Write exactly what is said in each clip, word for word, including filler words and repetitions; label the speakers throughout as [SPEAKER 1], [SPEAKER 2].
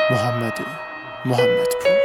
[SPEAKER 1] محمد محمدپور.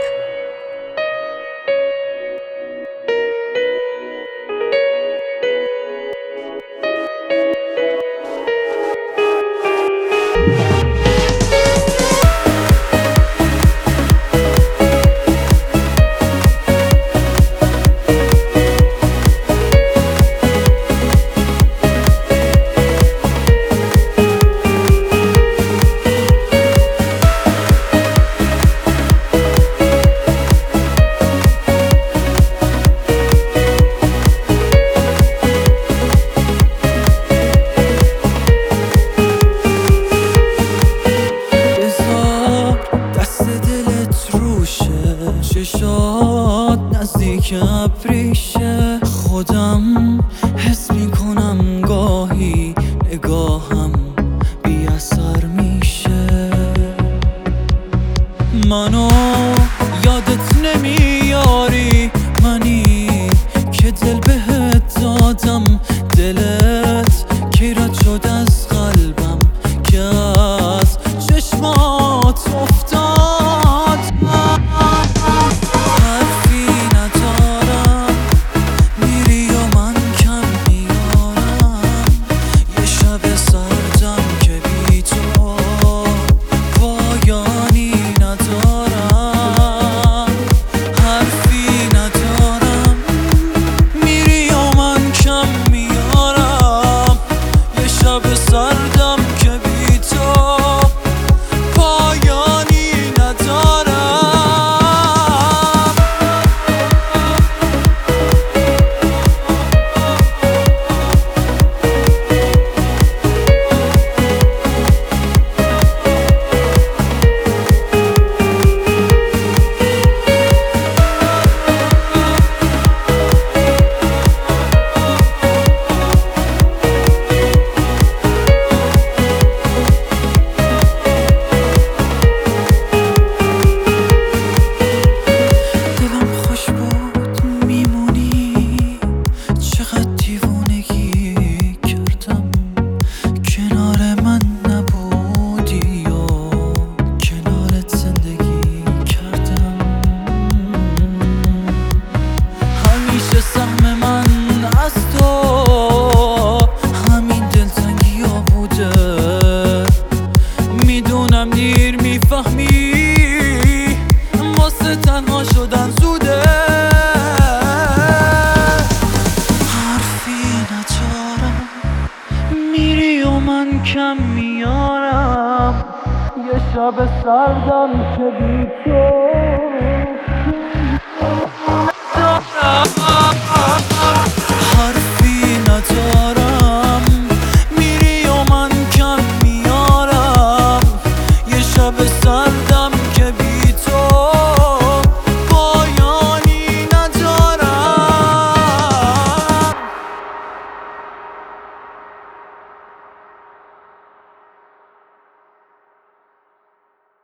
[SPEAKER 2] چشات نزدیک ابریشه، خودم حس میکنم گاهی نگاهم بی اثر میشه. منو یادت نمیاری، منی که دل بهت دادم، دلت کی رد شد از قلبم که از چشمات افتاد. تنها شدن زوده، حرفی ندارم، میری و من کم میارم. یه شب سردم که بی تو حرفی ندارم، میری و من کم میارم. یه شب